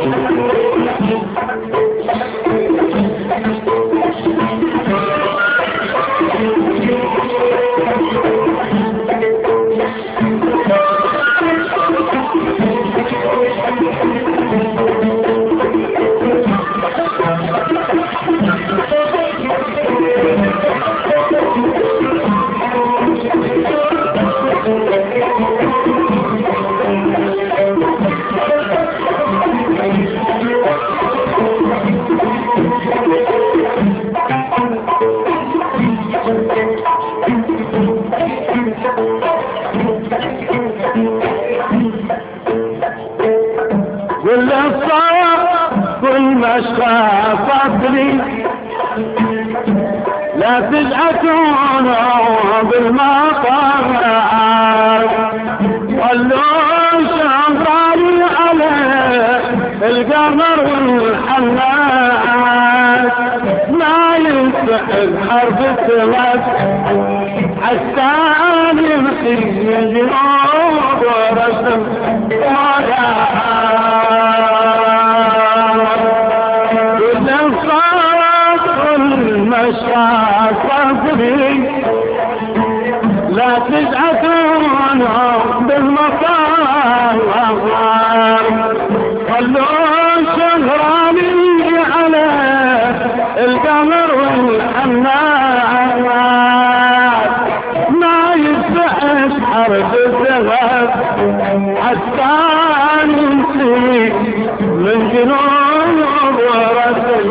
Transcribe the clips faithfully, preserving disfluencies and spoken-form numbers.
كل الصواب كل مشفى صدري لا تجعتون بالمطار ولوا شغالي على القمر الحنان ما ينسحب حرب الثلاث حتى يمحي جنوب ورسم ولا صدري لا تجعتون بالمطار خلوا شهراني على القمر والحنان ما يفتح حرب الزغب حتى نمسي من جنوب ورسل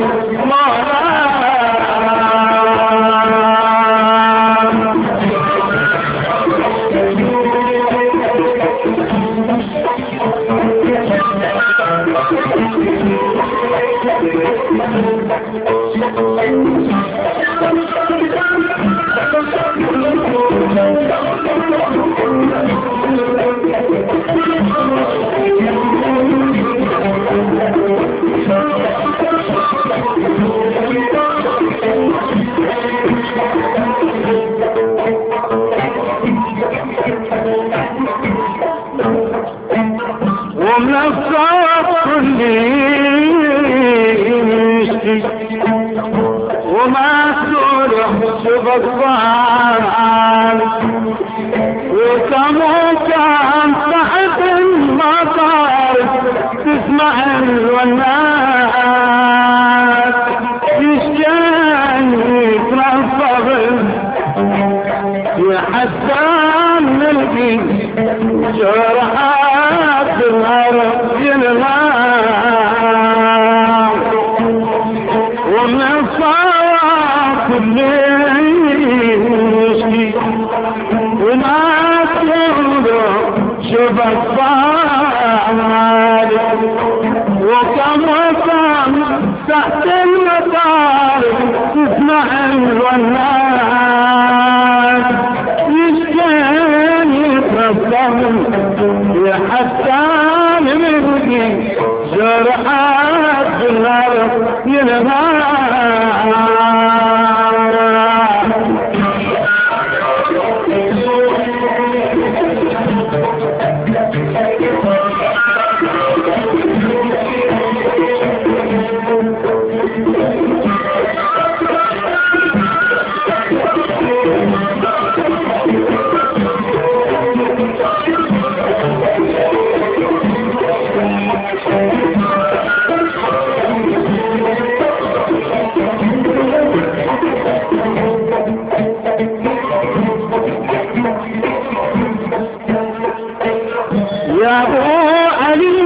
ومن الصوت كله يشتي وما تروح شوف الصان وكم كان تحت المطار تسمع الونات يشجعني تنصب يا حسان نلقي جرحات الهرب ينهار ومن الصواب كله يشكي وما تقوله شوف الصعب وكم وكم تحت المطار تسمع الونات يشكيني تفضل يا حسان مني جرحات بالنار ينهار يا ابو علي